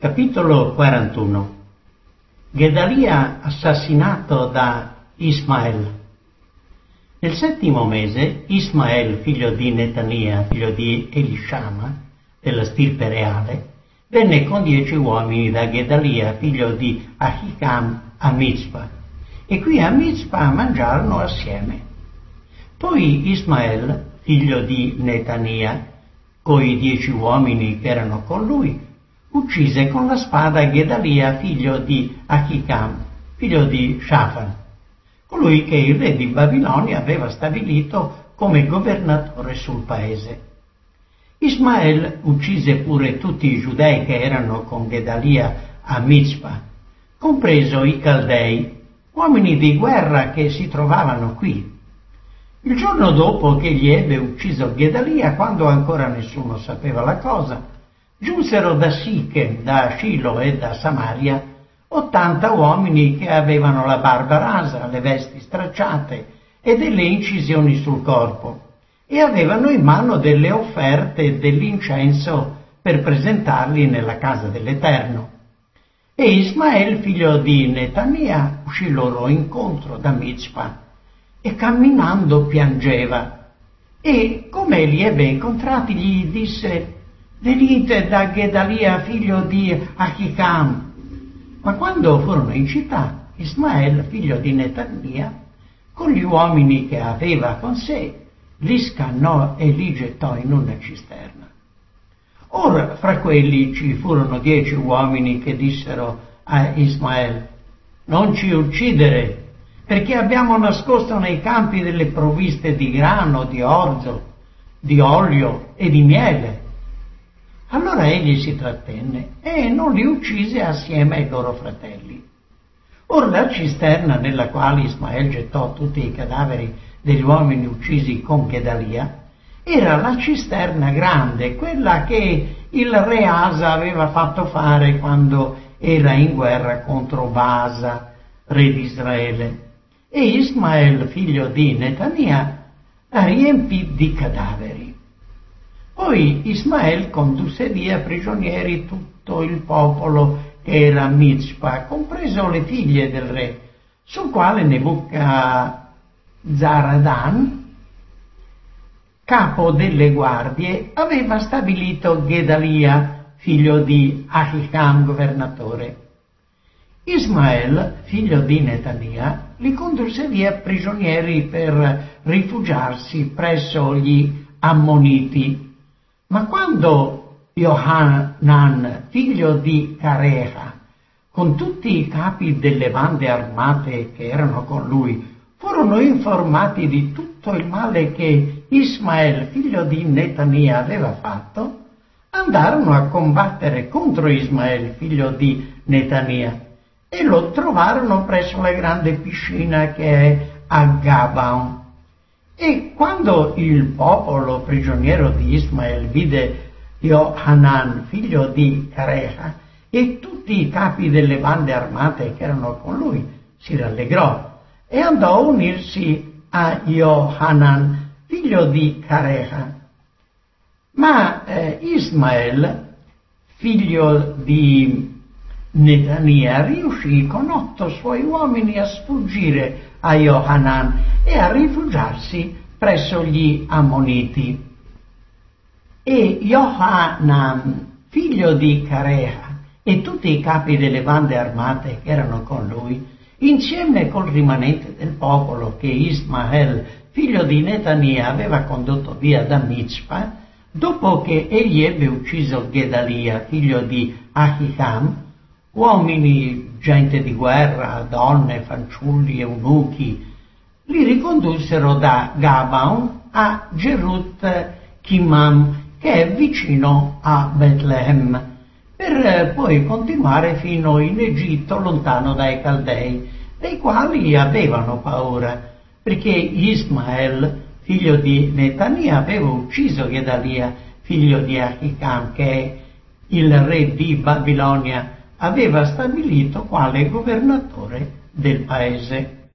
Capitolo 41. Gedalia assassinato da Ismael. Nel 7° mese, Ismael, figlio di Netania, figlio di Elishama, della stirpe reale, venne con 10 uomini da Gedalia, figlio di Ahicam, a Mizpa, e qui a Mizpa mangiarono assieme. Poi Ismael, figlio di Netania, coi 10 uomini che erano con lui, uccise con la spada Gedalia, figlio di Ahicam, figlio di Shafan, colui che il re di Babilonia aveva stabilito come governatore sul paese. Ismael uccise pure tutti i giudei che erano con Gedalia a Mizpa, compreso i Caldei, uomini di guerra che si trovavano qui. Il giorno dopo che egli ebbe ucciso Gedalia, quando ancora nessuno sapeva la cosa, giunsero da Sichem, da Shilo e da Samaria 80 uomini che avevano la barba rasa, le vesti stracciate e delle incisioni sul corpo, e avevano in mano delle offerte dell'incenso per presentarli nella casa dell'Eterno. E Ismael, figlio di Netania, uscì loro incontro da Mizpa e camminando piangeva. E come li ebbe incontrati gli disse: «Venite da Gedalia, figlio di Ahicam». Ma quando furono in città, Ismael, figlio di Netania, con gli uomini che aveva con sé, li scannò e li gettò in una cisterna. Ora fra quelli ci furono 10 uomini che dissero a Ismael: «Non ci uccidere, perché abbiamo nascosto nei campi delle provviste di grano, di orzo, di olio e di miele». Allora egli si trattenne e non li uccise assieme ai loro fratelli. Ora la cisterna nella quale Ismael gettò tutti i cadaveri degli uomini uccisi con Gedalia era la cisterna grande, quella che il re Asa aveva fatto fare quando era in guerra contro Baasa, re di Israele. E Ismael, figlio di Netania, la riempì di cadaveri. Poi Ismael condusse via prigionieri tutto il popolo che era a Mizpa, compreso le figlie del re, sul quale Nebuchadnezzar, capo delle guardie, aveva stabilito Gedalia, figlio di Ahicam, governatore. Ismael, figlio di Netania, li condusse via prigionieri per rifugiarsi presso gli Ammoniti. Ma quando Johanan, figlio di Careha, con tutti i capi delle bande armate che erano con lui, furono informati di tutto il male che Ismael, figlio di Netania, aveva fatto, andarono a combattere contro Ismael, figlio di Netania, e lo trovarono presso la grande piscina che è a Gabaon. E quando il popolo prigioniero di Ismael vide Johanan, figlio di Careha, e tutti i capi delle bande armate che erano con lui, si rallegrò e andò a unirsi a Johanan, figlio di Careha. Ma Ismael, figlio di Netania, riuscì con 8 suoi uomini a sfuggire a Johanan e a rifugiarsi presso gli Ammoniti. E Johanan, figlio di Careha, e tutti i capi delle bande armate che erano con lui, insieme col rimanente del popolo che Ismael, figlio di Netania, aveva condotto via da Mizpa, dopo che egli ebbe ucciso Gedalia, figlio di Ahicam, uomini, gente di guerra, donne, fanciulli, eunuchi, li ricondussero da Gabaon a Gerut Kimam, che è vicino a Betlemme, per poi continuare fino in Egitto, lontano dai Caldei, dei quali avevano paura, perché Ismael, figlio di Netania, aveva ucciso Gedalia, figlio di Ahicam, che il re di Babilonia aveva stabilito quale governatore del paese.